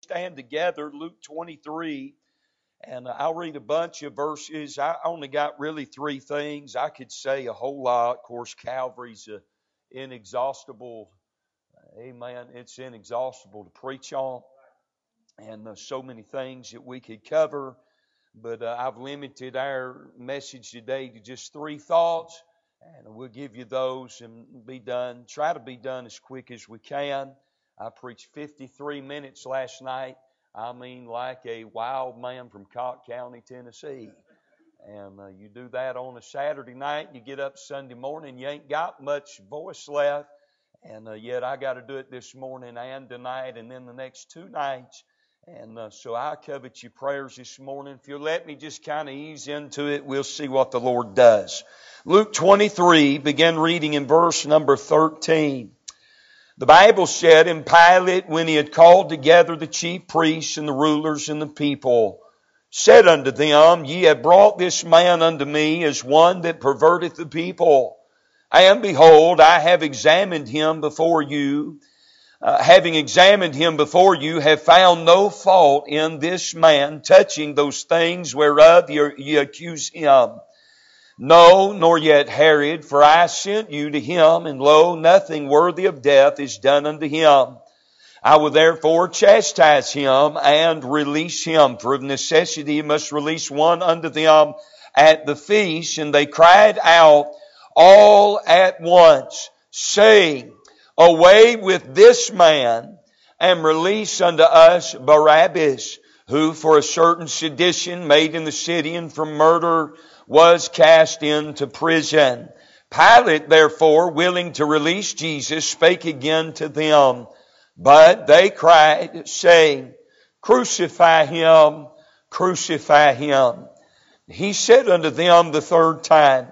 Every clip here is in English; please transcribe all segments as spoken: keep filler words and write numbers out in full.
stand together, Luke twenty-three, and I'll read a bunch of verses. I only got really three things. I could say a whole lot. Of course, Calvary's an inexhaustible, amen, it's inexhaustible to preach on. And uh, so many things that we could cover. But uh, I've limited our message today to just three thoughts. And we'll give you those and be done. Try to be done as quick as we can. I preached fifty-three minutes last night. I mean, like a wild man from Cott County, Tennessee. And uh, you do that on a Saturday night, you get up Sunday morning, you ain't got much voice left. And uh, yet I got to do it this morning and tonight and then the next two nights. And uh, so I covet your prayers this morning. If you'll let me just kind of ease into it, we'll see what the Lord does. Luke twenty-three, begin reading in verse number thirteen. The Bible said, "And Pilate, when he had called together the chief priests and the rulers and the people, said unto them, Ye have brought this man unto me as one that perverteth the people. And behold, I have examined him before you, uh, having examined him before you, have found no fault in this man touching those things whereof ye, ye accuse him. No, nor yet Herod, for I sent you to him, and lo, nothing worthy of death is done unto him. I will therefore chastise him and release him. For of necessity he must release one unto them at the feast. And they cried out all at once, saying, Away with this man, and release unto us Barabbas, who for a certain sedition made in the city and for murder was cast into prison. Pilate, therefore, willing to release Jesus, spake again to them. But they cried, saying, Crucify him, crucify him. He said unto them the third time,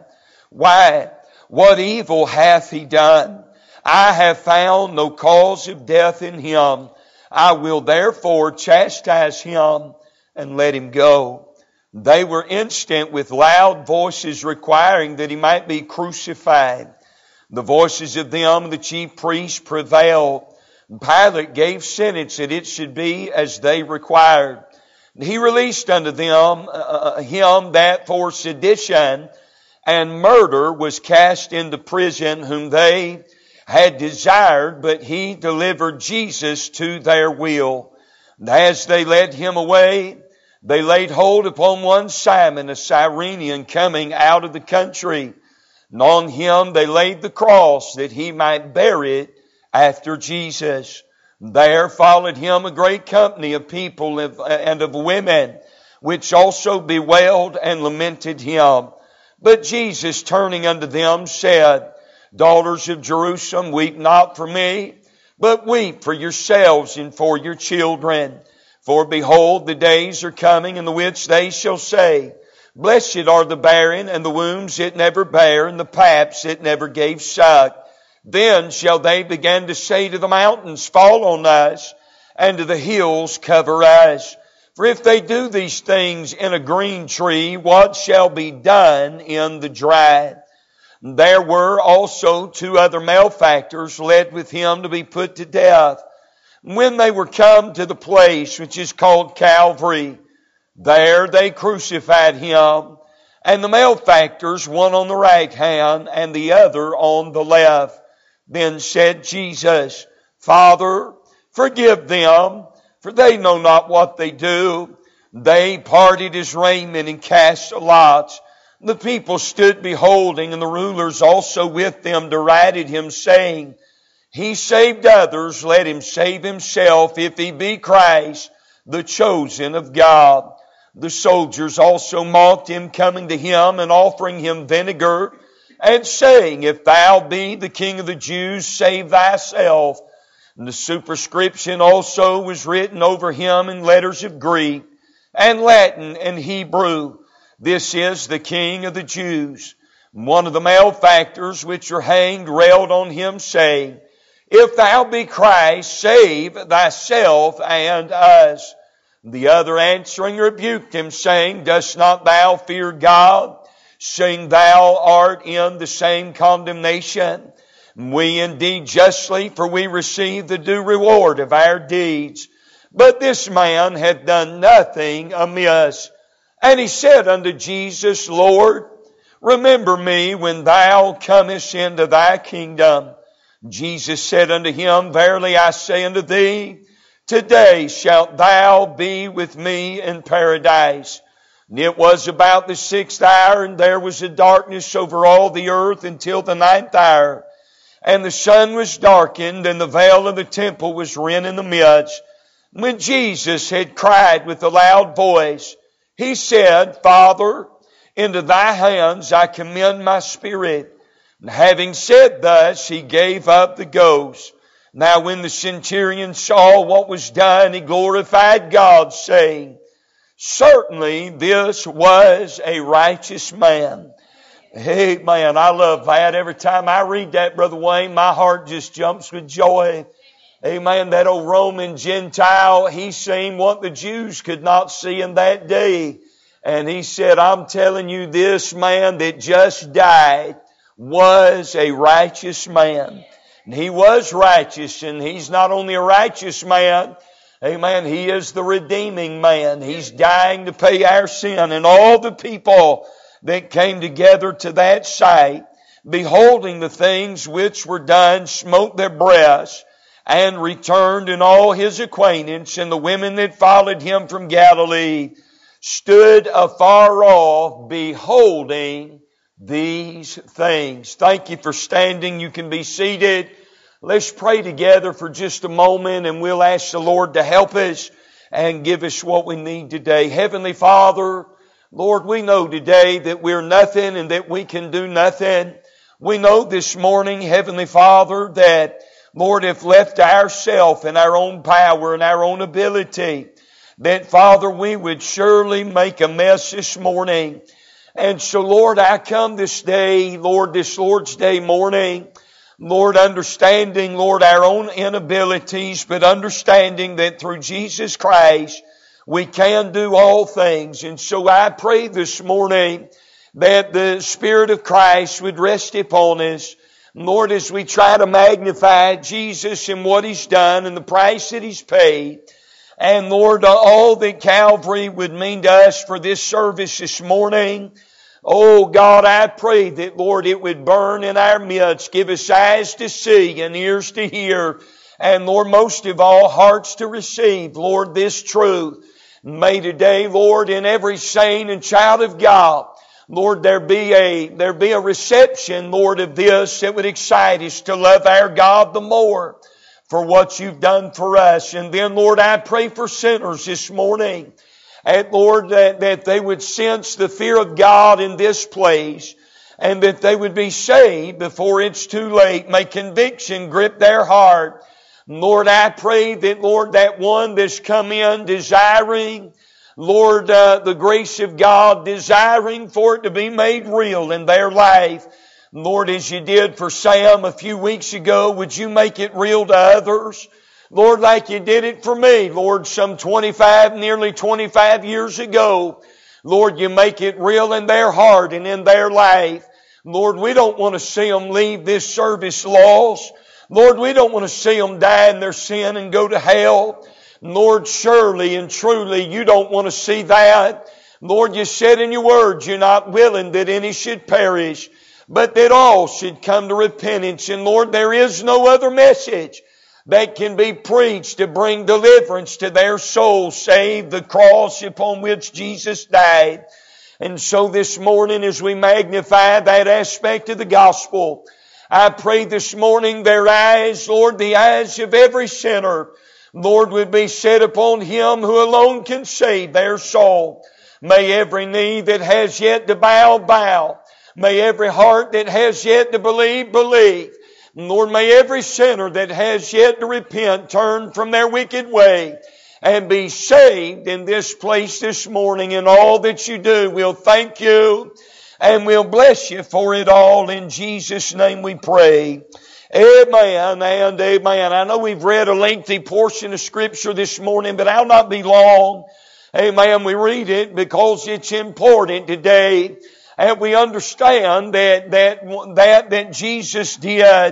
Why, what evil hath he done? I have found no cause of death in him. I will therefore chastise him and let him go. They were instant with loud voices requiring that he might be crucified. The voices of them and the chief priests prevailed. Pilate gave sentence that it should be as they required. He released unto them uh, him that for sedition and murder was cast into prison, whom they had desired, but he delivered Jesus to their will. And as they led him away, they laid hold upon one Simon, a Cyrenian, coming out of the country. And on him they laid the cross, that he might bear it after Jesus. There followed him a great company of people and of women, which also bewailed and lamented him. But Jesus, turning unto them, said, Daughters of Jerusalem, weep not for me, but weep for yourselves and for your children. For behold, the days are coming in the which they shall say, Blessed are the barren, and the wombs it never bare, and the paps it never gave suck. Then shall they begin to say to the mountains, Fall on us, and to the hills cover us. For if they do these things in a green tree, what shall be done in the dry? There were also two other malefactors led with him to be put to death. When they were come to the place which is called Calvary, there they crucified him, and the malefactors, one on the right hand and the other on the left. Then said Jesus, Father, forgive them, for they know not what they do. They parted his raiment and cast lots. The people stood beholding, and the rulers also with them derided him, saying, He saved others, let him save himself, if he be Christ, the chosen of God. The soldiers also mocked him, coming to him and offering him vinegar, and saying, If thou be the King of the Jews, save thyself. And the superscription also was written over him in letters of Greek and Latin and Hebrew, This is the King of the Jews. And one of the malefactors which are hanged railed on him, saying, If thou be Christ, save thyself and us. The other answering rebuked him, saying, Dost not thou fear God, seeing thou art in the same condemnation? We indeed justly, for we receive the due reward of our deeds. but this man hath done nothing amiss. And he said unto Jesus, Lord, remember me when thou comest into thy kingdom. Jesus said unto him, Verily I say unto thee, today shalt thou be with me in paradise. And it was about the sixth hour, and there was a darkness over all the earth until the ninth hour. And the sun was darkened, and the veil of the temple was rent in the midst. When Jesus had cried with a loud voice, he said, Father, into thy hands I commend my spirit. And having said thus, he gave up the ghost. Now when the centurion saw what was done, he glorified God, saying, Certainly this was a righteous man. Amen. I love that. Every time I read that, Brother Wayne, my heart just jumps with joy. Amen. That old Roman Gentile, he seen what the Jews could not see in that day. And he said, I'm telling you, this man that just died was a righteous man. And he was righteous, and he's not only a righteous man, amen, he is the redeeming man. He's dying to pay our sin. And all the people that came together to that sight, beholding the things which were done, smote their breasts, and returned, and all his acquaintance, and the women that followed him from Galilee, stood afar off, beholding these things. Thank you for standing. You can be seated. Let's pray together for just a moment, and we'll ask the Lord to help us and give us what we need today. Heavenly Father, Lord, we know today that we're nothing and that we can do nothing. We know this morning, Heavenly Father, that, Lord, if left to ourselves and our own power and our own ability, that, Father, we would surely make a mess this morning. And so, Lord, I come this day, Lord, this Lord's Day morning, Lord, understanding, Lord, our own inabilities, but understanding that through Jesus Christ, we can do all things. And so I pray this morning that the Spirit of Christ would rest upon us. Lord, as we try to magnify Jesus and what He's done and the price that He's paid, and Lord, all that Calvary would mean to us for this service this morning, oh God, I pray that, Lord, it would burn in our midst. Give us eyes to see and ears to hear. And Lord, most of all, hearts to receive, Lord, this truth. May today, Lord, in every saint and child of God, Lord, there be a, there be a reception, Lord, of this that would excite us to love our God the more for what You've done for us. And then, Lord, I pray for sinners this morning. And Lord, that, that they would sense the fear of God in this place, and that they would be saved before it's too late. May conviction grip their heart. Lord, I pray that, Lord, that one that's come in desiring, Lord, uh, the grace of God, desiring for it to be made real in their life. Lord, as You did for Sam a few weeks ago, would You make it real to others? Lord, like You did it for me, Lord, some twenty-five, nearly twenty-five years ago. Lord, You make it real in their heart and in their life. Lord, we don't want to see them leave this service lost. Lord, we don't want to see them die in their sin and go to hell. Lord, surely and truly You don't want to see that. Lord, You said in Your word, You're not willing that any should perish, but that all should come to repentance. And Lord, there is no other message that can be preached to bring deliverance to their souls, save the cross upon which Jesus died. And so this morning, as we magnify that aspect of the gospel, I pray this morning their eyes, Lord, the eyes of every sinner, Lord, would be set upon Him who alone can save their soul. May every knee that has yet to bow, bow. May every heart that has yet to believe, believe. Lord, may every sinner that has yet to repent turn from their wicked way and be saved in this place this morning. In all that You do, we'll thank You and we'll bless You for it all. In Jesus' name we pray. Amen and amen. I know we've read a lengthy portion of Scripture this morning, but I'll not be long. Amen. We read it because it's important today. And we understand that, that, that, that Jesus did,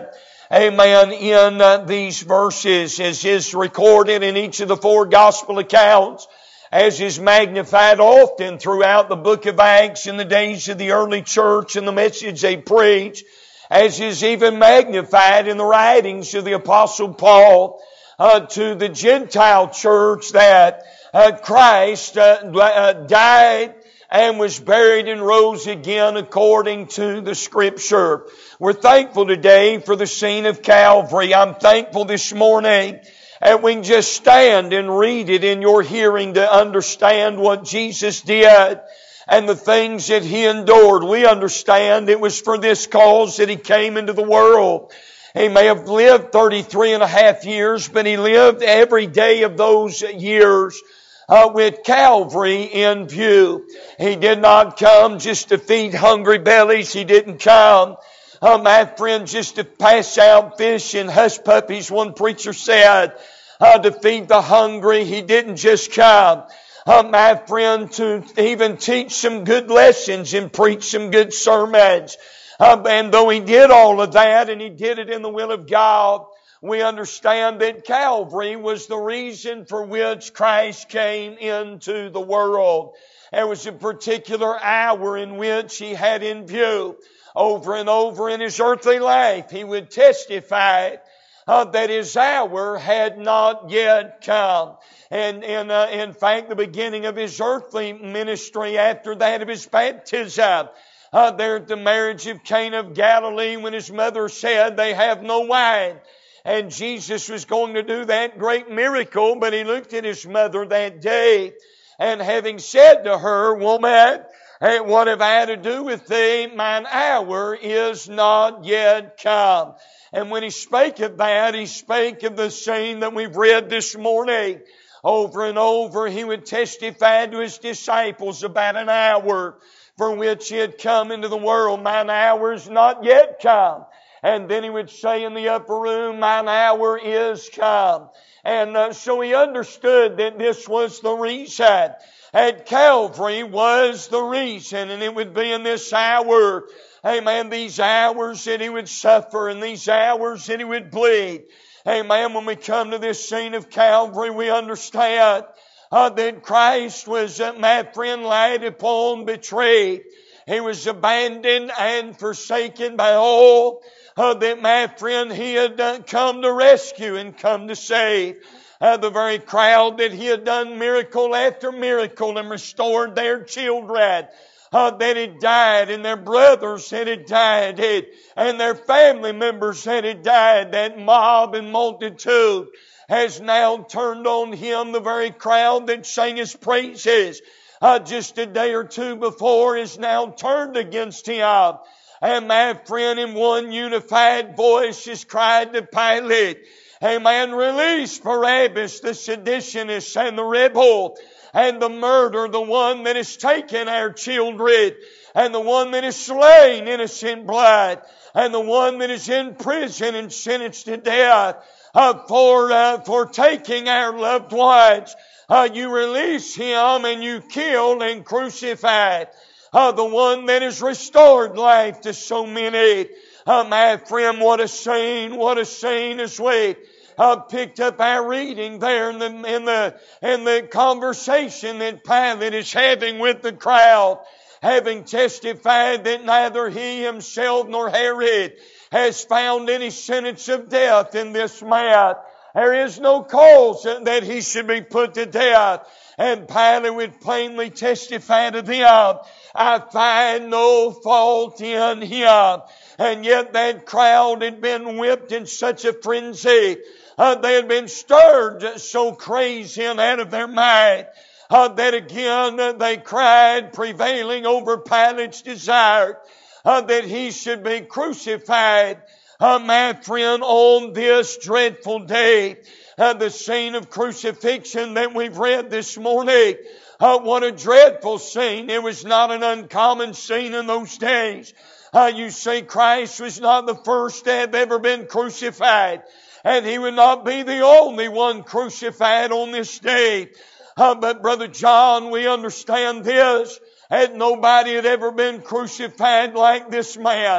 amen, in uh, these verses, as is recorded in each of the four gospel accounts, as is magnified often throughout the book of Acts in the days of the early church and the message they preach, as is even magnified in the writings of the Apostle Paul uh, to the Gentile church, that uh, Christ uh, uh, died and was buried and rose again according to the Scripture. We're thankful today for the scene of Calvary. I'm thankful this morning that we can just stand and read it in your hearing to understand what Jesus did and the things that He endured. We understand it was for this cause that He came into the world. He may have lived thirty-three and a half years, but He lived every day of those years Uh, with Calvary in view. He did not come just to feed hungry bellies. He didn't come, uh, my friend, just to pass out fish and hush puppies, one preacher said, uh, to feed the hungry. He didn't just come, uh, my friend, to even teach some good lessons and preach some good sermons. Uh, and though He did all of that, and He did it in the will of God, we understand that Calvary was the reason for which Christ came into the world. There was a particular hour in which He had in view. Over and over in His earthly life, He would testify uh, that His hour had not yet come. And, and uh, in fact, the beginning of His earthly ministry after that of His baptism, uh, there at the marriage of Cana of Galilee, when His mother said, "They have no wine." And Jesus was going to do that great miracle, but He looked at His mother that day, and having said to her, "Woman, hey, what have I to do with thee? Mine hour is not yet come." And when He spake of that, He spake of the scene that we've read this morning. Over and over, He would testify to His disciples about an hour for which He had come into the world. "Mine hour is not yet come." And then He would say in the upper room, "Mine hour is come." And uh, so He understood that this was the reason. At Calvary was the reason. And it would be in this hour, amen, these hours that He would suffer and these hours that He would bleed. Amen, when we come to this scene of Calvary, we understand uh, that Christ was, uh, my friend, laid upon, betrayed. He was abandoned and forsaken by all Uh, that, my friend, He had uh, come to rescue and come to save. Uh, the very crowd that He had done miracle after miracle and restored their children uh, that had died, and their brothers that had died, had, and their family members that had died. That mob and multitude has now turned on Him. The very crowd that sang His praises uh, just a day or two before is now turned against Him. And my friend, in one unified voice, has cried to Pilate, "Amen, release Barabbas, the seditionist and the rebel and the murderer, the one that has taken our children, and the one that has slain innocent blood, and the one that is in prison and sentenced to death uh, for uh, for taking our loved ones. Uh, you release him, and you killed and crucified Uh, the one that has restored life to so many." Uh, my friend, what a scene, what a scene as we uh, picked up our reading there in the, in the, in the conversation that Pilate is having with the crowd, having testified that neither he himself nor Herod has found any sentence of death in this man. There is no cause that he should be put to death. And Pilate would plainly testify to them, "I find no fault in him." And yet that crowd had been whipped in such a frenzy. Uh, they had been stirred so crazy and out of their mind uh, that again uh, they cried, prevailing over Pilate's desire uh, that He should be crucified. Uh, my friend, on this dreadful day, Uh, the scene of crucifixion that we've read this morning. Uh, what a dreadful scene. It was not an uncommon scene in those days. Uh, you see, Christ was not the first to have ever been crucified. And He would not be the only one crucified on this day. Uh, but Brother John, we understand this. Had nobody had ever been crucified like this man.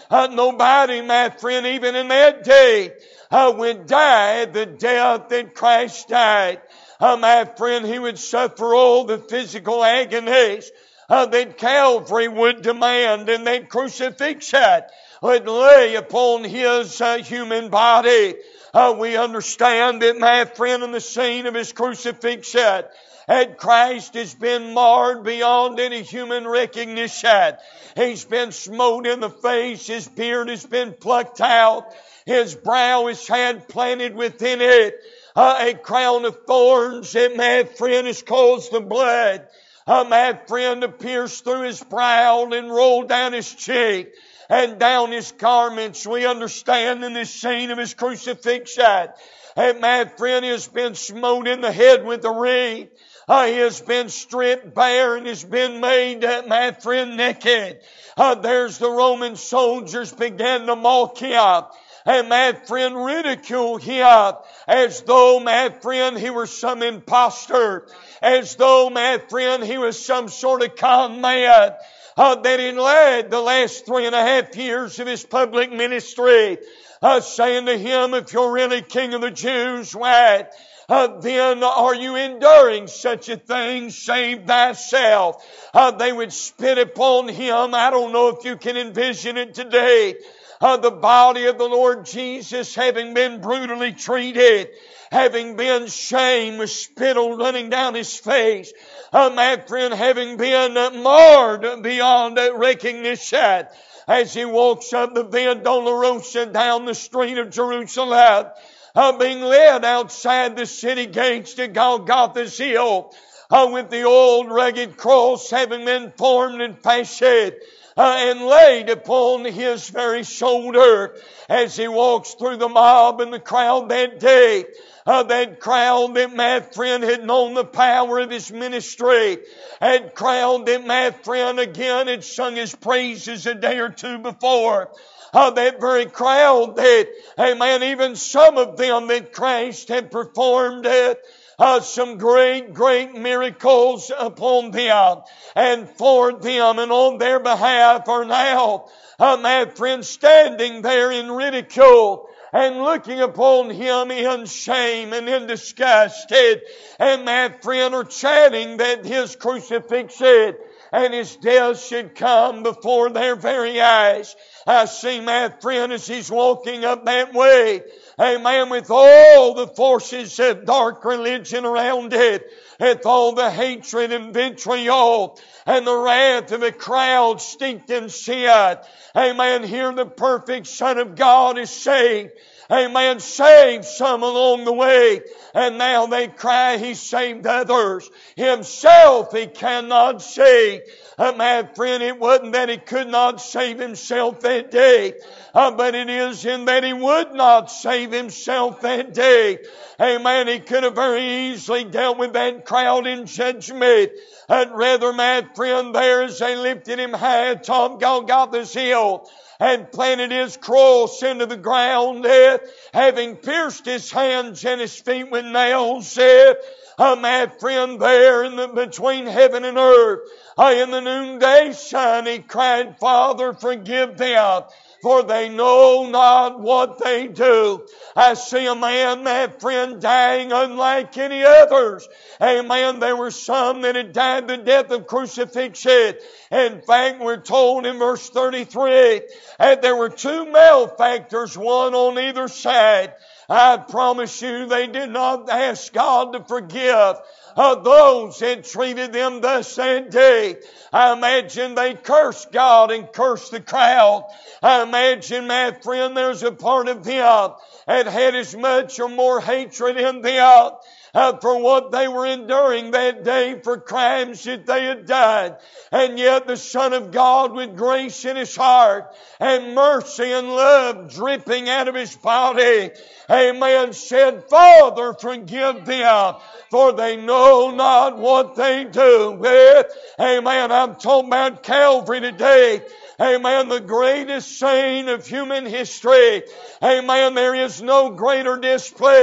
Uh, nobody, my friend, even in that day, uh, would die the death that Christ died. Uh, my friend, He would suffer all the physical agonies uh, that Calvary would demand, and that crucifixion would lay upon His uh, human body. Uh, we understand that, my friend, in the scene of His crucifixion, and Christ has been marred beyond any human recognition. He's been smote in the face. His beard has been plucked out. His brow is had planted within it uh, a crown of thorns that, my friend, has caused the blood, uh, my friend, to pierce through His brow and roll down His cheek and down His garments. We understand in this scene of His crucifixion, and my friend, He has been smote in the head with a reed. Uh, he has been stripped bare and has been made, uh, my friend, naked. Uh, there's the Roman soldiers began to mock Him, and my friend, ridicule Him, as though, my friend, He were some imposter, as though, my friend, He was some sort of con man. Uh, that had led the last three and a half years of His public ministry, uh, saying to Him, if you're really King of the Jews, why, uh, then are you enduring such a thing? Save thyself. Uh, they would spit upon Him. I don't know if you can envision it today. Uh, the body of the Lord Jesus having been brutally treated, having been shamed with spittle running down His face, uh, my friend, having been uh, marred beyond uh, recognition, as He walks up the Via Dolorosa down the street of Jerusalem, uh, being led outside the city gates to Golgotha's hill, uh, with the old rugged cross having been formed and fashioned Uh, and laid upon His very shoulder, as He walks through the mob and the crowd that day. Uh, that crowd that, my friend, had known the power of His ministry. That crowd that, my friend, again had sung His praises a day or two before. Uh, that very crowd that, amen, even some of them that Christ had performed uh, Uh, some great, great miracles upon them and for them and on their behalf are now, uh, my friend, standing there in ridicule and looking upon Him in shame and in disgust, and, and my friend, are chatting that His crucifixion and His death should come before their very eyes. I see, my friend, as He's walking up that way, amen, with all the forces of dark religion around it, with all the hatred and vitriol and the wrath of a crowd steeped in sin. Amen. Here the perfect Son of God is saved. Amen. Saved some along the way. And now they cry He saved others. Himself He cannot save. Uh, my friend, it wasn't that He could not save Himself that day, uh, but it is in that He would not save Himself that day. Amen. He could have very easily dealt with that crowd in judgment. I'd rather, my friend, there as they lifted Him high atop Golgotha's hill and planted His cross into the ground, uh, having pierced His hands and His feet with nails, uh, uh, my friend, there in the between heaven and earth, uh, in the noonday sun, He cried, Father, forgive them, for they know not what they do. I see a man, my friend, dying unlike any others. Amen. There were some that had died the death of crucifixion. In fact, we're told in verse thirty-three that there were two malefactors, one on either side. I promise you, they did not ask God to forgive uh, those that treated them thus that day. I imagine they cursed God and cursed the crowd. I imagine, my friend, there's a part of them that had as much or more hatred in them Uh, for what they were enduring that day, for crimes that they had done. And yet the Son of God, with grace in His heart and mercy and love dripping out of His body, amen, said, Father, forgive them, for they know not what they do. Well, amen, I'm talking about Calvary today. Amen, the greatest scene of human history. Amen, there is no greater display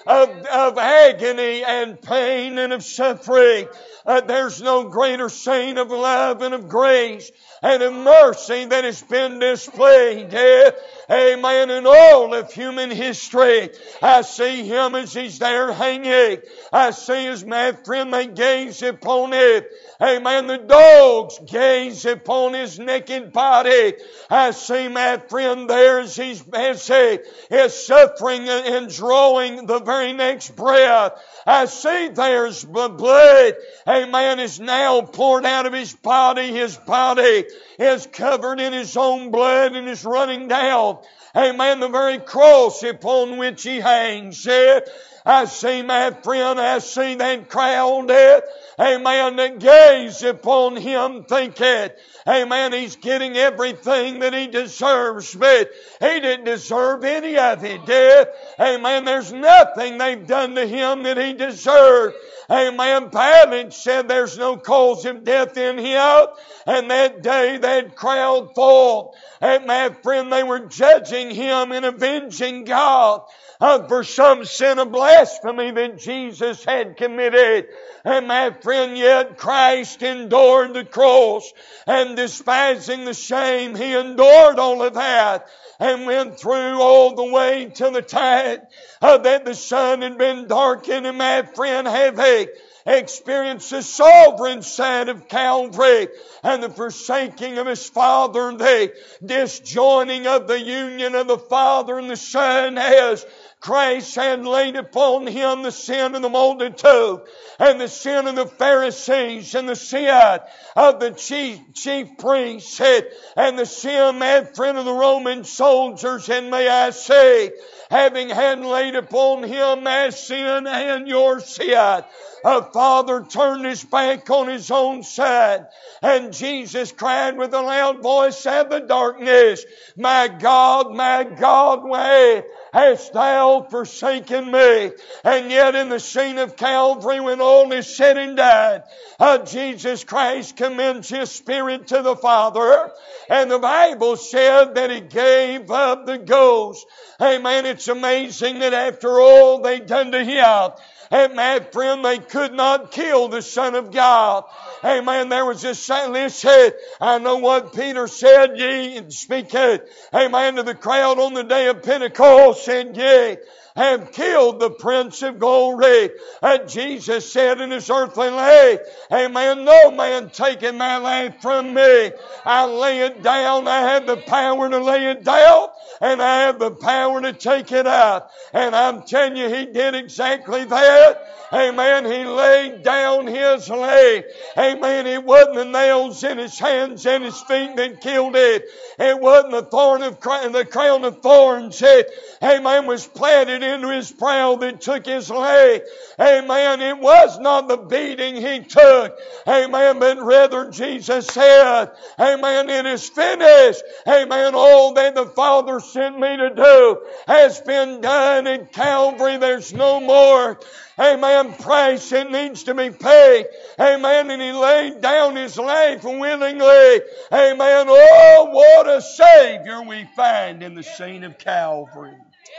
of, of agony and pain and of suffering. Uh, there's no greater scene of love and of grace and of mercy that has been displayed. Yeah. Amen. In all of human history, I see Him as He's there hanging. I see His my friend, they gaze upon it. Amen. The dogs gaze upon His naked body. I see my friend there as He's as He is suffering and drawing the very next breath. I see there's the blood. Amen. Is now poured out of His body. His body is covered in His own blood and is running down. Amen. The very cross upon which He hangs. Yeah. I see my friend, I see that crowd there. Amen. That gaze upon Him thinking, amen, He's getting everything that He deserves, but He didn't deserve any of it. Yeah. Amen. There's nothing they've done to Him that He deserved. Amen. Pilate said there's no cause of death in Him. And that day that crowd thought, and my friend, they were judging Him and avenging God uh, for some sin of blasphemy that Jesus had committed. And my friend, yet Christ endured the cross, and despising the shame, He endured all of that and went through all the way to the time uh, that the sun had been darkened. And my friend, have he experienced the sovereign side of Calvary and the forsaking of His Father, the disjoining of the union of the Father and the Son, as Christ had laid upon Him the sin of the multitude and the sin of the Pharisees and the sin of the chief, chief priests and the sin, my friend, of the Roman soldiers. And may I say, having had laid upon Him my sin and your sin, a Father turned His back on His own Son, and Jesus cried with a loud voice out of the darkness, "My God, my God, why hast Thou forsaken me?" And yet in the scene of Calvary, when all is said and done, uh, Jesus Christ commends His Spirit to the Father, and the Bible said that He gave up the ghost. Amen. It's amazing that after all they done to Him, and my friend, they could not kill the Son of God. Amen. There was this listen, I know what Peter said, ye, and speaking, amen, to the crowd on the day of Pentecost, said, ye have killed the Prince of Glory. And Jesus said in His earthly life, amen, no man taketh my life from me. I lay it down. I have the power to lay it down, and I have the power to take it up. And I'm telling you, He did exactly that. Amen. He laid down His life. Amen. It wasn't the nails in His hands and His feet that killed it. It wasn't the thorn of the crown of thorns that, amen, was planted into His brow that took His life. Amen. It was not the beating He took. Amen. But rather Jesus said, amen, it is finished. Amen. All that the Father sent me to do has been done at Calvary. There's no more, amen, price that needs to be paid. Amen. And He laid down His life willingly. Amen. Oh, what a Savior we find in the scene of Calvary.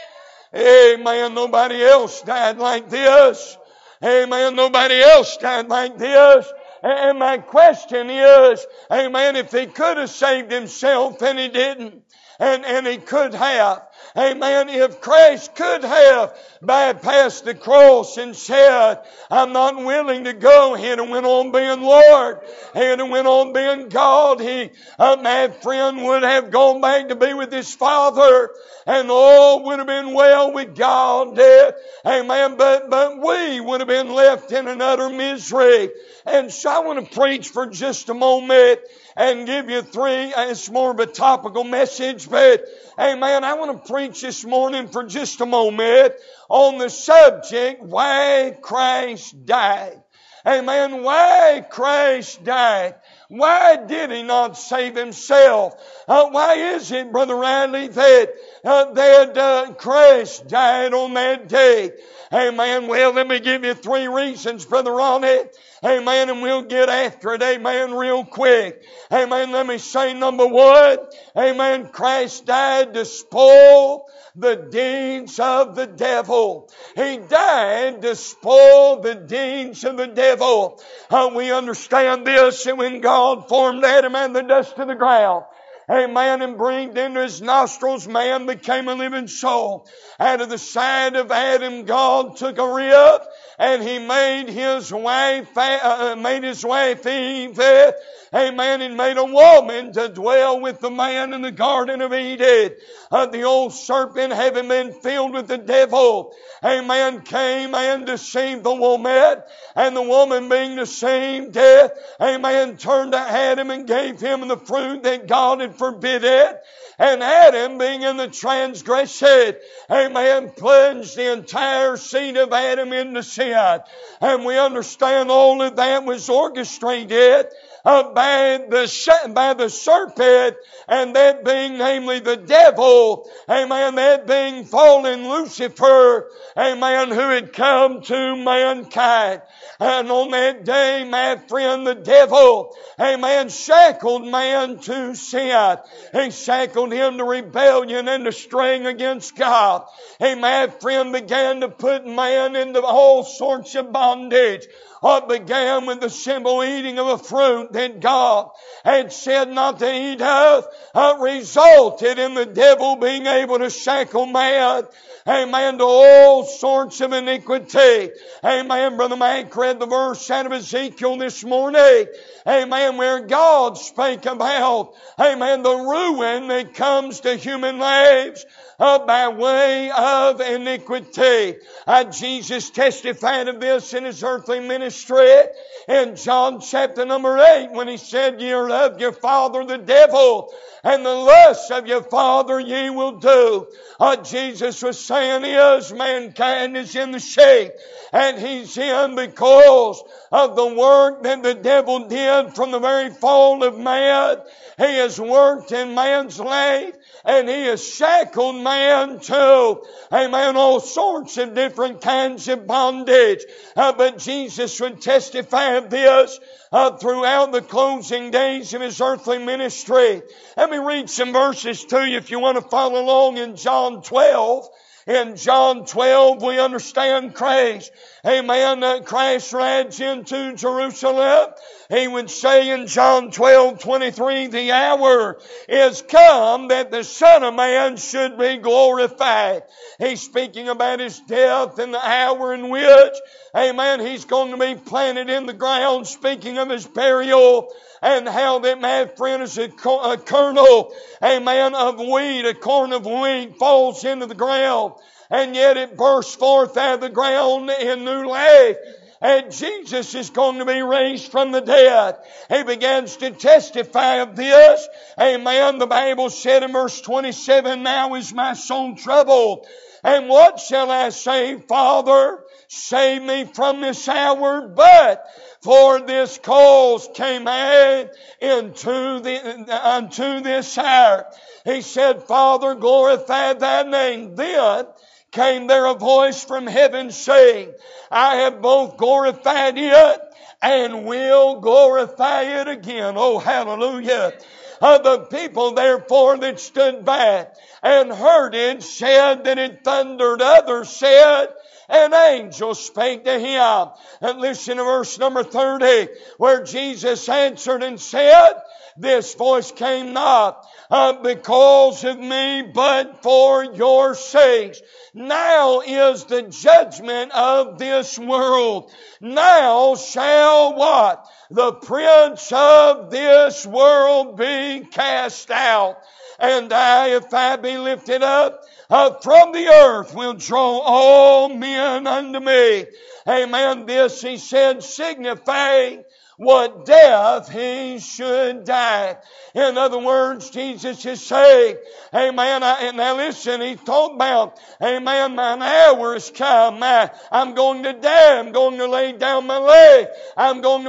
Amen. Nobody else died like this. Amen. Nobody else died like this. And my question is, amen, if He could have saved Himself and He didn't, and, and He could have, amen, if Christ could have bypassed the cross and said, I'm not willing to go, He'd have went on being Lord. He'd have went on being God. He, uh, my friend, would have gone back to be with His Father, and all would have been well with God. Uh, amen. But, but we would have been left in an utter misery. And so I want to preach for just a moment and give you three. It's more of a topical message, but amen, I want to preach this morning for just a moment on the subject, why Christ died. Amen. Why Christ died. Why did He not save Himself? Uh, why is it, Brother Riley, that uh, that uh, Christ died on that day. Amen. Well, let me give you three reasons, Brother Ronnie. Amen. And we'll get after it. Amen. Real quick. Amen. Let me say number one. Amen. Christ died to spoil the deeds of the devil. He died to spoil the deeds of the devil. Uh, we understand this, that when God formed Adam and the dust of the ground, amen, and breathed into his nostrils, man became a living soul. Out of the side of Adam, God took a rib, and He made his wife, uh, made his wife Eve, uh, amen, and made a woman to dwell with the man in the Garden of Eden. Uh, the old serpent, having been filled with the devil, amen, came and deceived the woman, and the woman being deceived, uh, amen, turned to Adam and gave him the fruit that God had forbidden. And Adam, being in the transgression, amen, plunged the entire seed of Adam into sin. And we understand all of that was orchestrated uh, by the by the serpent, and that being namely the devil, amen, that being fallen Lucifer, amen, who had come to mankind. And on that day, my friend, the devil, amen, shackled man to sin. He shackled him to rebellion and to straying against God. He, my friend, began to put man into all sorts of bondage. What began with the simple eating of a fruit that God had said not to eat of, uh, resulted in the devil being able to shackle man, amen, to all sorts of iniquity. Amen. Brother Mike read the verse out of Ezekiel this morning, amen, where God spake about, amen, the ruin that comes to human lives Uh, by way of iniquity. Uh, Jesus testified of this in His earthly ministry in John chapter number eight, when He said, "Ye are of your father the devil, and the lusts of your father ye will do." Uh, Jesus was saying is, mankind is in the shape, and he's in because of the work that the devil did from the very fall of man. He has worked in man's life, and he has shackled man to, amen, all sorts of different kinds of bondage. Uh, but Jesus would testify of this uh, throughout the closing days of His earthly ministry. Let me read some verses to you if you want to follow along in John twelve. In John twelve, we understand Christ. Amen. Uh, Christ rides into Jerusalem. He would say in John twelve twenty-three, "The hour is come that the Son of Man should be glorified." He's speaking about His death and the hour in which, amen, He's going to be planted in the ground, speaking of His burial, and how that, my friend, is a, a kernel, amen, of wheat, a corn of wheat falls into the ground, and yet it bursts forth out of the ground in new life. And Jesus is going to be raised from the dead. He begins to testify of this. Amen. The Bible said in verse twenty-seven, "Now is my soul troubled. And what shall I say? Father, save me from this hour. But for this cause came I into the, unto this hour." He said, "Father, glorify Thy name." Then came there a voice from heaven saying, "I have both glorified it and will glorify it again." Oh, hallelujah. Uh, the people therefore that stood by and heard it said that it thundered. Others said, an angel spake to him. And listen to verse number thirty, where Jesus answered and said, "This voice came not uh, because of me, but for your sakes. Now is the judgment of this world. Now shall" what? "The prince of this world be cast out. And I, if I be lifted up uh, from the earth, will draw all men unto me." Amen. This He said, signifying what death He should die. In other words, Jesus is saying, amen, I, and now listen, He's talking about, amen, mine hour has come. I, I'm going to die. I'm going to lay down my life. I'm going to be lifted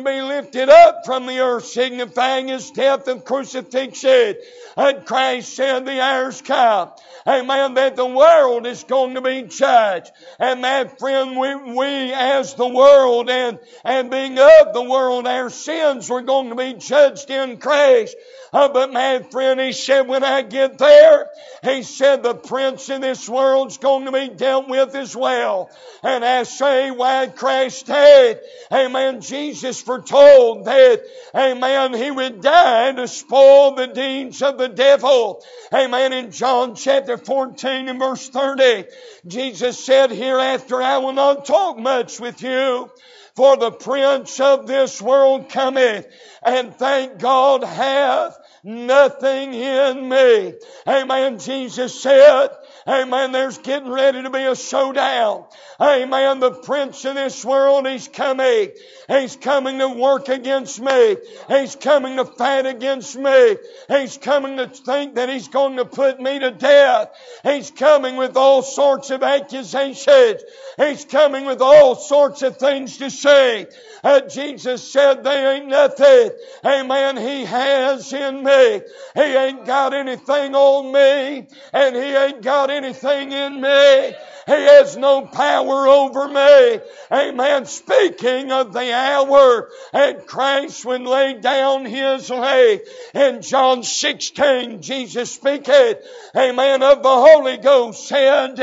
lifted up from the earth, signifying His death and crucifixion. And Christ said, the hour's come, amen, that the world is going to be judged. And my friend, we, we as the world and, and being of the world, our sins were going to be judged in Christ. Uh, but my friend, He said, when I get there, He said, the prince of this world's going to be dealt with as well. And I say, why Christ died, amen, Jesus foretold that, amen, He would die to spoil the deeds of the devil. Amen. In John chapter fourteen and verse thirty, Jesus said, hereafter I will not talk much with you, for the prince of this world cometh, and thank God hath nothing in me. Amen. Jesus said, amen, there's getting ready to be a showdown. Amen. The prince of this world, he's coming. He's coming to work against me. He's coming to fight against me. He's coming to think that he's going to put me to death. He's coming with all sorts of accusations. He's coming with all sorts of things to say. Uh, Jesus said, they ain't nothing, amen, He has in me. He ain't got anything on me, and He ain't got anything in me. He has no power over me. Amen. Speaking of the hour, and Christ would lay down His life. In John sixteen, Jesus speaking, amen, of the Holy Ghost said,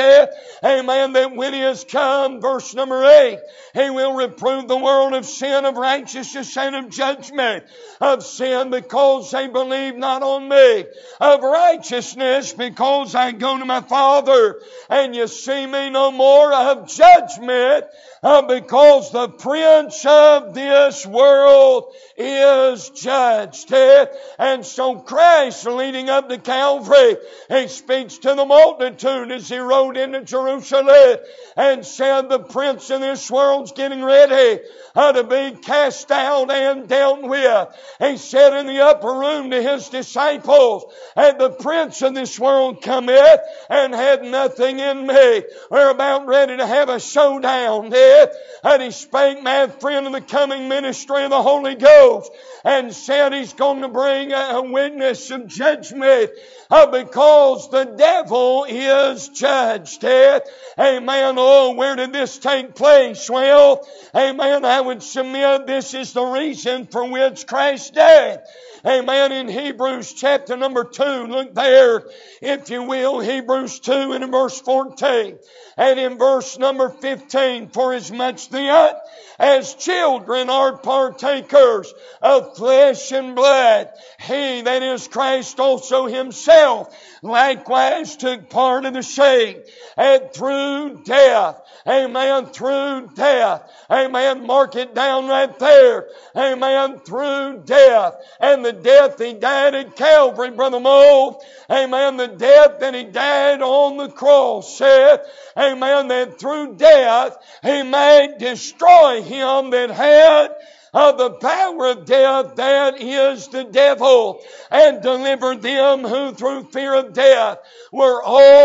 amen, that when He has come, verse number eight, He will reprove the world of sin, of righteousness, and of judgment. Of sin because they believe not on me. Of righteousness because I go to my Father and you see me no more. Of judgment uh, because the prince of this world is judged. And so Christ, leading up to Calvary, He speaks to the multitude as He rode into Jerusalem and said, the prince of this world's getting ready uh, to be cast out and dealt with. He said in the upper room to His disciples, and the prince of this world cometh and had nothing in me. We're about ready to have a showdown there. And He spake, my friend, of the coming ministry of the Holy Ghost, and said He's going to bring a witness of judgment uh, because the devil is judged. Eh? Amen. Oh, where did this take place? Well, amen, I would submit this is the reason for which Christ died. Amen. In Hebrews chapter number two, look there, if you will, Hebrews two and in verse fourteen. And in verse number fifteen, for as much then as children are partakers of flesh and blood, He, that is Christ, also Himself likewise took part of the same, and through death, amen, through death, amen, mark it down right there, amen, through death, and the death He died at Calvary, Brother Moe, amen, the death that He died on the cross said, amen, that through death He might destroy him that had of the power of death, that is the devil, and deliver them who through fear of death were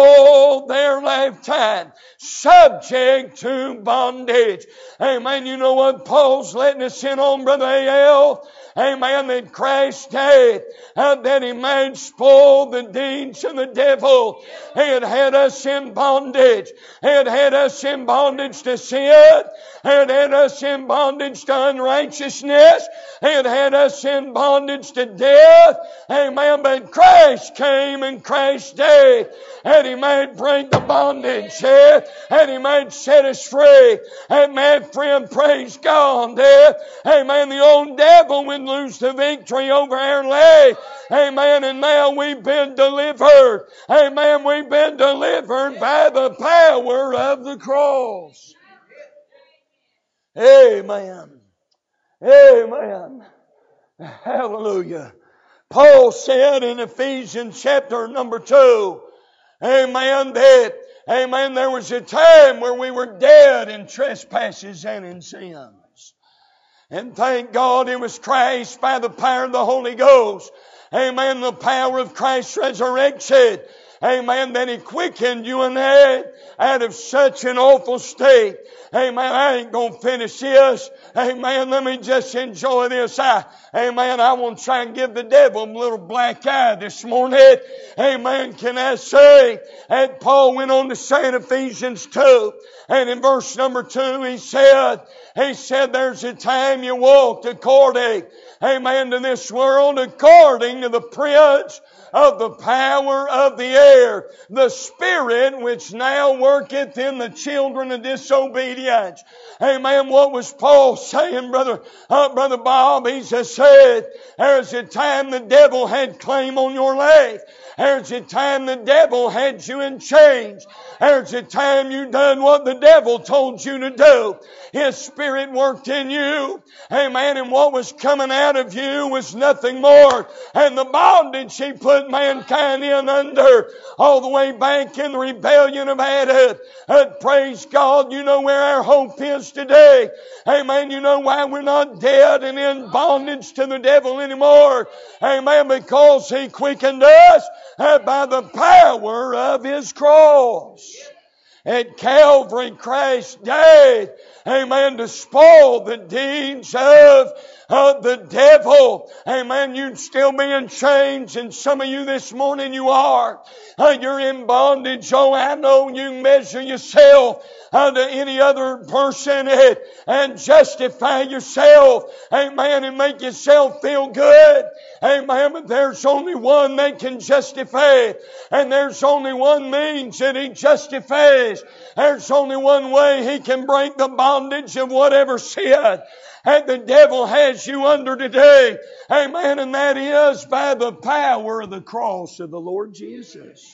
all their lifetime subject to bondage. Amen. You know what Paul's letting us in on, Brother A L? Amen. That Christ died, and that He might spoil the deeds of the devil. He had had us in bondage. He had had us in bondage to sin. He had had us in bondage to unrighteousness. He had had us in bondage to death. Amen. But Christ came and Christ died, and He might break the bondage, eh? And He might set us free. And my friend, praise God, eh? Amen. The old devil would lose the victory over our life. Amen. And now we've been delivered. Amen. We've been delivered by the power of the cross. Amen. Amen. Hallelujah. Paul said in Ephesians chapter number two, amen, that, amen, there was a time where we were dead in trespasses and in sins. And thank God it was Christ by the power of the Holy Ghost. Amen. The power of Christ's resurrection. Amen, that He quickened you and I out of such an awful state. Amen. I ain't going to finish this. Amen. Let me just enjoy this. I, amen. I want to try and give the devil a little black eye this morning. Amen. Can I say, and Paul went on to say in Ephesians two, and in verse number two, he said, he said, there's a time you walked according, amen, to this world, according to the prince of the power of the air, the spirit which now worketh in the children of disobedience. Amen. What was Paul saying, brother, uh, brother Bob? He just said, there's a time the devil had claim on your life. There's a time the devil had you in chains. There's a time you done what the devil told you to do. His spirit worked in you. Amen. And what was coming out of you was nothing more. And the bondage He put mankind in under all the way back in the rebellion of Adam. And praise God, you know where our hope is today. Amen. You know why we're not dead and in bondage to the devil anymore. Amen. Because He quickened us by the power of His cross. At Calvary, Christ died, amen, to spoil the deeds of of the devil. Amen. You'd still be in chains, and some of you this morning you are. Uh, you're in bondage. Oh, I know you measure yourself uh, to any other person and, and justify yourself. Amen. And make yourself feel good. Amen. But there's only one that can justify, and there's only one means that He justifies. There's only one way He can break the bondage of whatever sin and the devil has you under today. Amen. And that is by the power of the cross of the Lord Jesus.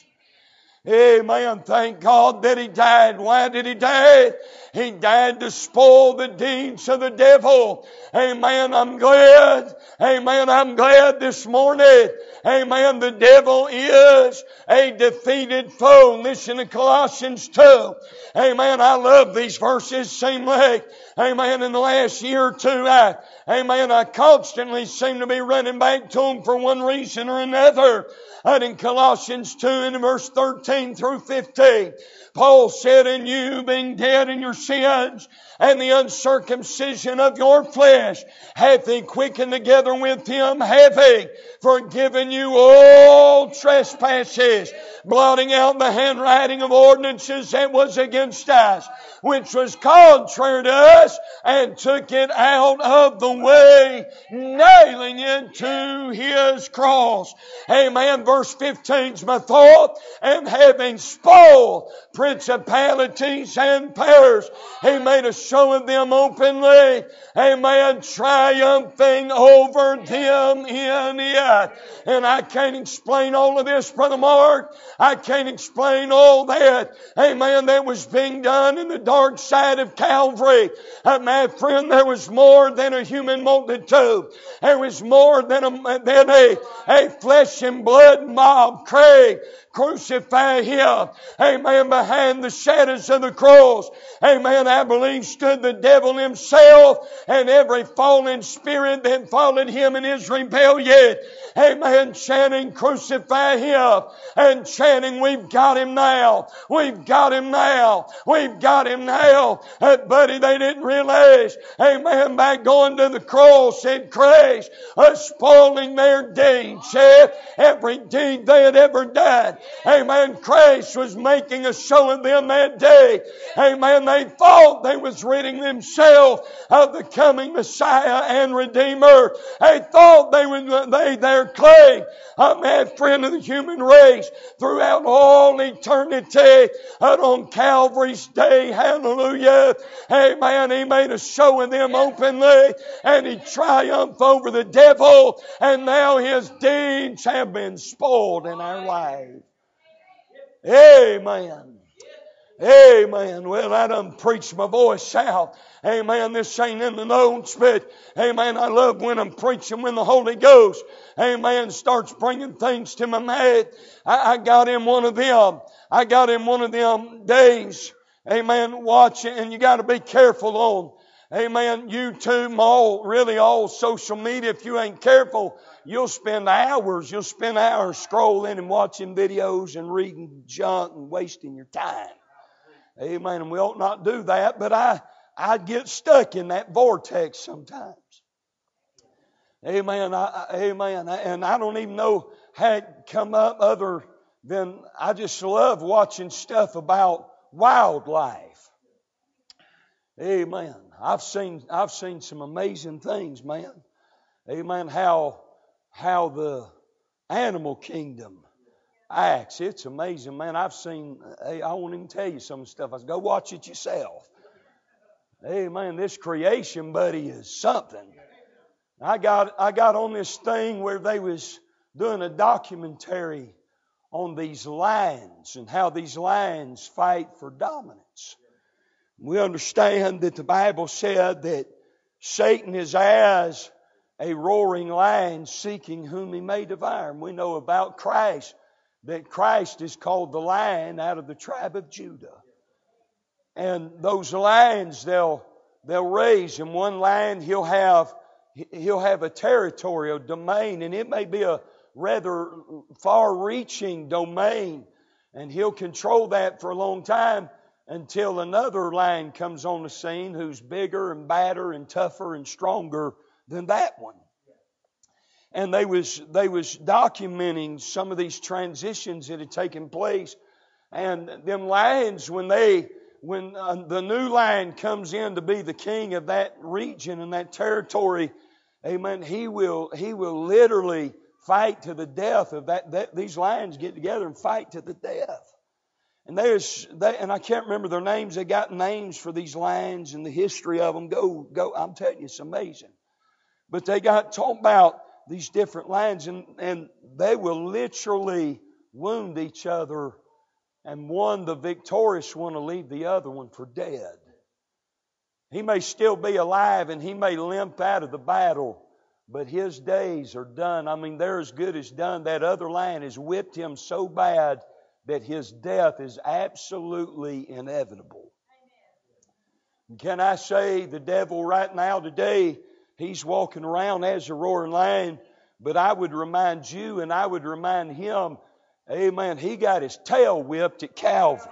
Amen. Thank God that He died. Why did He die? He died to spoil the deeds of the devil. Amen. I'm glad. Amen. I'm glad this morning. Amen. The devil is a defeated foe. Listen to Colossians two. Amen. I love these verses. Seem like, amen, in the last year or two, I, amen, I constantly seem to be running back to them for one reason or another. And in Colossians two, in verse thirteen through fifteen, Paul said, "And you, being dead in your sins and the uncircumcision of your flesh, hath He quickened together with Him, having forgiven you all trespasses, blotting out the handwriting of ordinances that was against us, which was contrary to us, and took it out of the way, nailing it to His cross." Amen. Verse fifteen is my thought. "And having spoiled principalities and powers, He made a show of them openly. Amen. Triumphing over them in it." And I can't explain all of this, Brother Mark. I can't explain all that. Amen. That was being done in the dark side of Calvary. Uh, my friend, there was more than a human multitude. There was more than a, than a, a flesh and blood mob. Craig, crucify Him. Amen. Behind the shadows of the cross, amen, I believe stood the devil himself and every fallen spirit that followed him in his rebellion. Amen. Chanting, "Crucify Him," and chanting, "We've got Him now. We've got Him now. We've got Him now." Uh, buddy, they didn't realize, amen, by going to the cross and Christ, uh, spoiling their deeds, uh, every deed they had ever done. Amen. Christ was making a show of them that day. Amen. They thought they was ridding themselves of the coming Messiah and Redeemer. They thought they would, they, their claim, a man friend of the human race throughout all eternity. And on Calvary's day, hallelujah, amen, He made a show of them openly, and He triumphed over the devil, and now His deeds have been spoiled in our life. Amen. Amen. Well, I done preached my voice out. Amen. This ain't in the notes, but amen, I love when I'm preaching when the Holy Ghost, amen, starts bringing things to my mind. I, I got in one of them. I got in one of them days. Amen. Watching, and you got to be careful on. Amen. YouTube, all, really all social media. If you ain't careful, you'll spend hours, you'll spend hours scrolling and watching videos and reading junk and wasting your time. Amen. And we ought not do that, but I, I get stuck in that vortex sometimes. Amen. I, I, amen. And I don't even know how it come up other than I just love watching stuff about wildlife. Amen. I've seen I've seen some amazing things, man. Amen. How how the animal kingdom acts. It's amazing, man. I've seen. Hey, I won't even tell you some of the stuff. I said, go watch it yourself. Amen. This creation, buddy, is something. I got I got on this thing where they was doing a documentary on these lions and how these lions fight for dominance. We understand that the Bible said that Satan is as a roaring lion seeking whom he may devour. And we know about Christ, that Christ is called the Lion out of the tribe of Judah. And those lions, they'll they'll raise, and one lion he'll have he'll have a territory, a domain, and it may be a rather far-reaching domain, and he'll control that for a long time until another lion comes on the scene who's bigger and badder and tougher and stronger than that one. And they was they was documenting some of these transitions that had taken place. And them lions, when they when uh, the new lion comes in to be the king of that region and that territory, amen, he will he will literally fight to the death of that, that these lions get together and fight to the death. And there's, they, and I can't remember their names. They got names for these lions and the history of them. Go, go! I'm telling you, it's amazing. But they got talk about these different lions, and and they will literally wound each other, and one, the victorious one, will leave the other one for dead. He may still be alive, and he may limp out of the battle, but his days are done. I mean, they're as good as done. That other lion has whipped him so bad that his death is absolutely inevitable. Amen. Can I say the devil right now today, he's walking around as a roaring lion, but I would remind you and I would remind him, amen, he got his tail whipped at Calvary.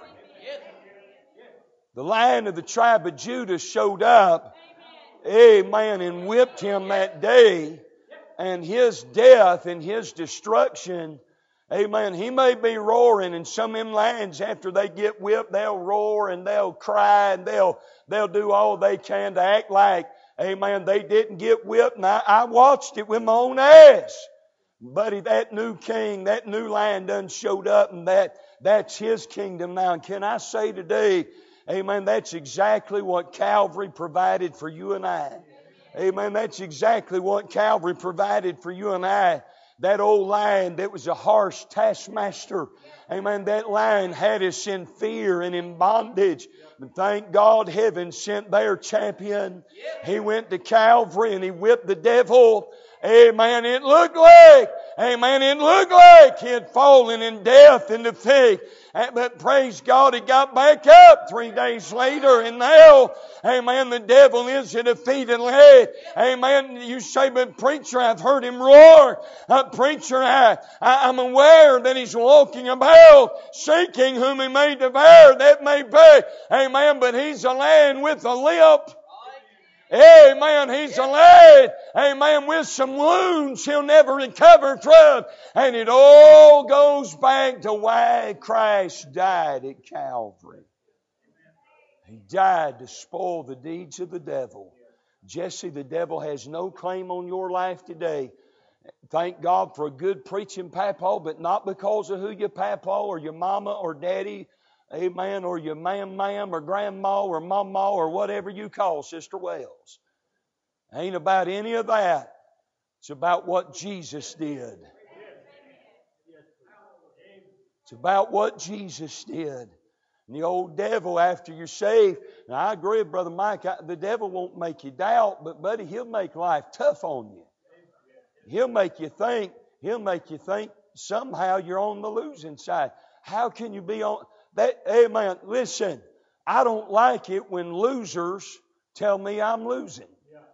The Lion of the tribe of Judah showed up, amen, and whipped him that day, and his death and his destruction, amen, he may be roaring, and some of them lions, after they get whipped, they'll roar and they'll cry and they'll they'll do all they can to act like, amen, they didn't get whipped. And I, I watched it with my own eyes. Buddy, that new king, that new lion done showed up, and that that's his kingdom now. And can I say today, amen, that's exactly what Calvary provided for you and I. Amen, that's exactly what Calvary provided for you and I. That old lion that was a harsh taskmaster, amen, that lion had us in fear and in bondage. But thank God heaven sent their champion. He went to Calvary and he whipped the devil. Amen. It looked like, amen, it looked like he had fallen in death and defeat. But praise God, he got back up three days later, and now, amen, the devil is a defeated lead. Amen. You say, but preacher, I've heard him roar. Uh, preacher, I, I, I'm aware that he's walking about seeking whom he may devour. That may be, amen, but he's a lion with a lip. Amen. He's a lad, amen, with some wounds he'll never recover from. And it all goes back to why Christ died at Calvary. He died to spoil the deeds of the devil. Jesse, the devil has no claim on your life today. Thank God for a good preaching papaw, but not because of who your papaw or your mama or daddy, amen, or your ma'am, ma'am, or grandma, or mama, or whatever you call Sister Wells. Ain't about any of that. It's about what Jesus did. It's about what Jesus did. And the old devil, after you're saved, and I agree with Brother Mike, I, the devil won't make you doubt, but buddy, he'll make life tough on you. He'll make you think, he'll make you think somehow you're on the losing side. How can you be on that? Amen. Listen, I don't like it when losers tell me I'm losing.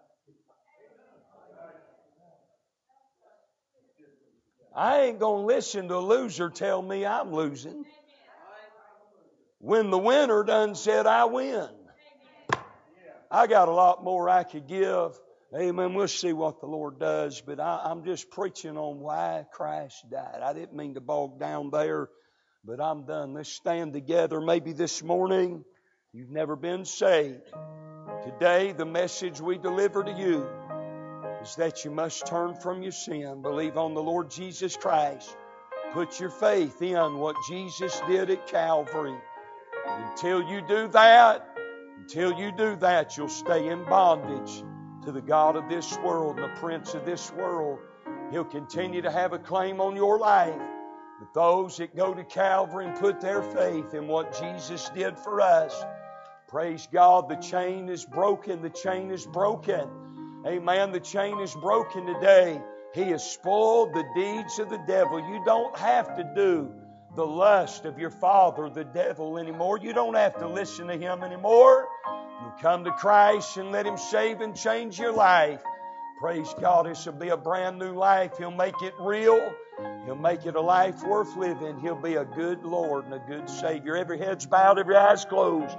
I ain't going to listen to a loser tell me I'm losing when the winner done said I win. I got a lot more I could give. Amen. We'll see what the Lord does. But I, I'm just preaching on why Christ died. I didn't mean to bog down there, but I'm done. Let's stand together. Maybe this morning you've never been saved. Today the message we deliver to you is that you must turn from your sin, believe on the Lord Jesus Christ, put your faith in what Jesus did at Calvary. Until you do that, until you do that, you'll stay in bondage to the God of this world and the prince of this world. He'll continue to have a claim on your life. But those that go to Calvary and put their faith in what Jesus did for us, praise God, the chain is broken. The chain is broken. Amen. The chain is broken today. He has spoiled the deeds of the devil. You don't have to do the lust of your father, the devil, anymore. You don't have to listen to him anymore. You come to Christ and let Him save and change your life. Praise God. This will be a brand new life. He'll make it real. He'll make it a life worth living. He'll be a good Lord and a good Savior. Every head's bowed, every eye's closed.